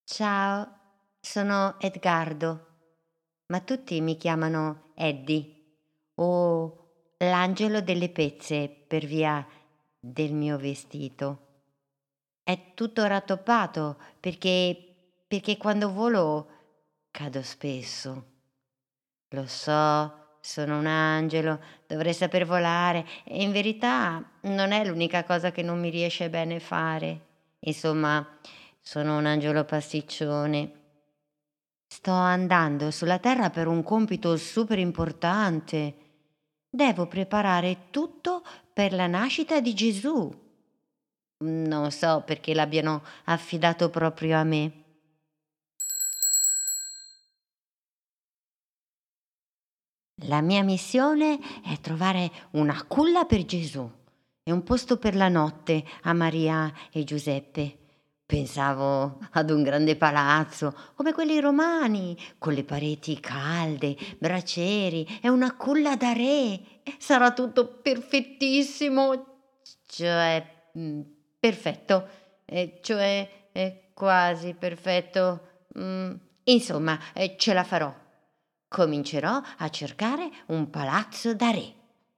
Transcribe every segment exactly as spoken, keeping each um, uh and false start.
Ciao, sono Edgardo, ma tutti mi chiamano Eddie o l'angelo delle pezze per via del mio vestito. È tutto rattoppato perché, perché quando volo cado spesso. Lo so, sono un angelo, dovrei saper volare e in verità non è l'unica cosa che non mi riesce bene fare. Insomma, sono un angelo pasticcione. Sto andando sulla Terra per un compito super importante. Devo preparare tutto per la nascita di Gesù. Non so perché l'abbiano affidato proprio a me. La mia missione è trovare una culla per Gesù e un posto per la notte a Maria e Giuseppe. Pensavo ad un grande palazzo, come quelli romani, con le pareti calde, bracieri e una culla da re. Sarà tutto perfettissimo, cioè mm, perfetto, eh, cioè eh, quasi perfetto. Mm, insomma, eh, ce la farò. Comincerò a cercare un palazzo da re.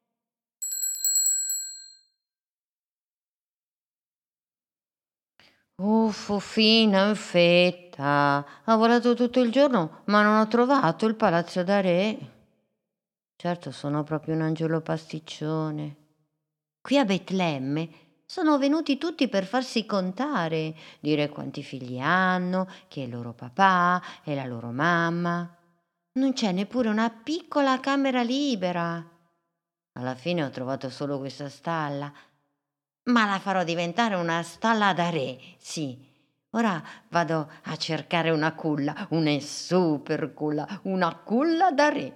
Uffufina infetta, ho volato tutto il giorno, ma non ho trovato il palazzo da re. Certo, sono proprio un angelo pasticcione. Qui a Betlemme sono venuti tutti per farsi contare, dire quanti figli hanno, chi è il loro papà e la loro mamma. Non c'è neppure una piccola camera libera. Alla fine ho trovato solo questa stalla, ma la farò diventare una stalla da re, sì. Ora vado a cercare una culla, una super culla, una culla da re.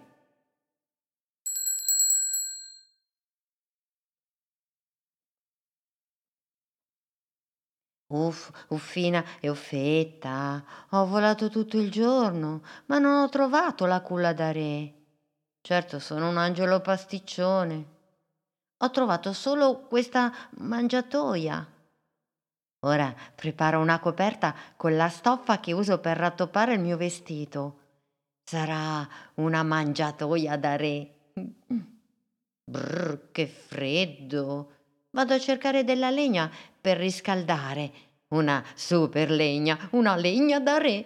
Uff, uffina e uffetta, ho volato tutto il giorno, ma non ho trovato la culla da re. Certo, sono un angelo pasticcione. Ho trovato solo questa mangiatoia. Ora preparo una coperta con la stoffa che uso per rattoppare il mio vestito. Sarà una mangiatoia da re. Brr, che freddo. Vado a cercare della legna per riscaldare. Una super legna, una legna da re.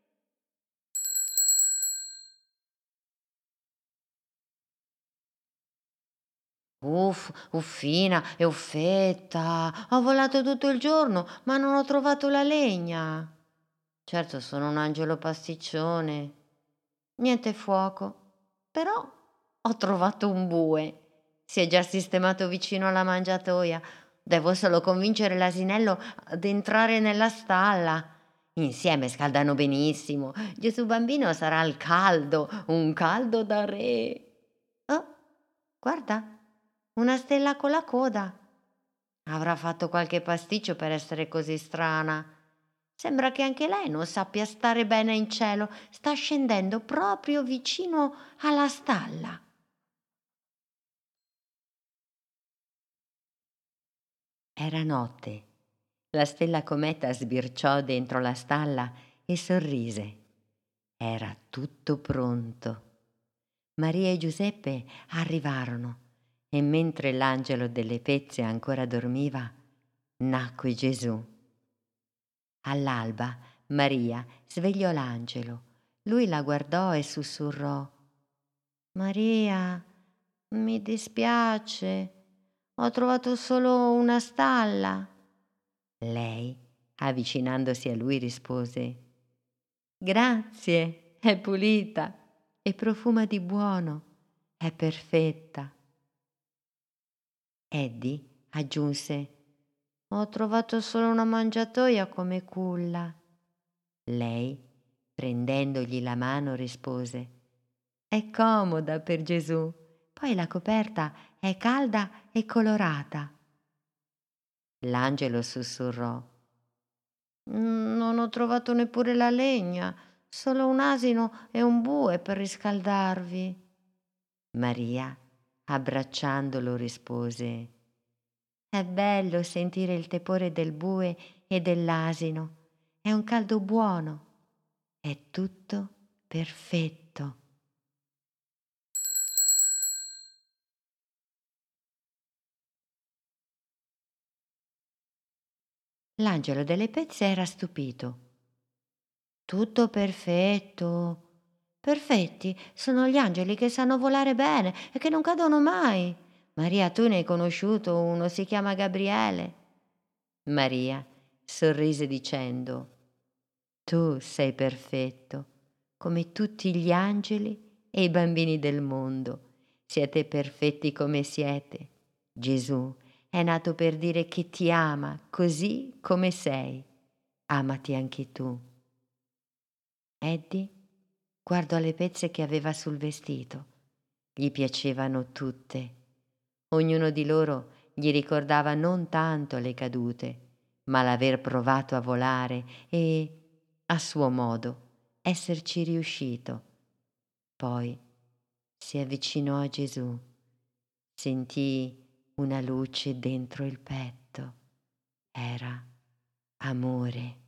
Uff, uffina e uffetta. Ho volato tutto il giorno, ma non ho trovato la legna. Certo, sono un angelo pasticcione. Niente fuoco. Però ho trovato un bue. Si è già sistemato vicino alla mangiatoia. Devo solo convincere l'asinello ad entrare nella stalla. Insieme scaldano benissimo. Gesù bambino sarà al caldo, un caldo da re. Oh, guarda, una stella con la coda. Avrà fatto qualche pasticcio per essere così strana. Sembra che anche lei non sappia stare bene in cielo. Sta scendendo proprio vicino alla stalla. Era notte. La stella cometa sbirciò dentro la stalla e sorrise. Era tutto pronto. Maria e Giuseppe arrivarono e mentre l'angelo delle pezze ancora dormiva, nacque Gesù. All'alba Maria svegliò l'angelo. Lui la guardò e sussurrò: Maria, mi dispiace, ho trovato solo una stalla. Lei, avvicinandosi a lui, rispose: Grazie, è pulita e profuma di buono, è perfetta. Eddie aggiunse: Ho trovato solo una mangiatoia come culla. Lei, prendendogli la mano, rispose: È comoda per Gesù, poi la coperta è calda e colorata. L'angelo sussurrò: "Mm, Non ho trovato neppure la legna, solo un asino e un bue per riscaldarvi." Maria, abbracciandolo, rispose: È bello sentire il tepore del bue e dell'asino. è un caldo buono, è tutto perfetto. L'angelo delle pezze era stupito. Tutto perfetto. Perfetti sono gli angeli che sanno volare bene e che non cadono mai. Maria, tu ne hai conosciuto uno, si chiama Gabriele. Maria sorrise dicendo: Tu sei perfetto, come tutti gli angeli e i bambini del mondo. Siete perfetti come siete. Gesù è nato per dire che ti ama così come sei. Amati anche tu. Eddie guardò le pezze che aveva sul vestito. Gli piacevano tutte. Ognuno di loro gli ricordava non tanto le cadute, ma l'aver provato a volare e, a suo modo, esserci riuscito. Poi si avvicinò a Gesù, sentì una luce dentro il petto. Era amore.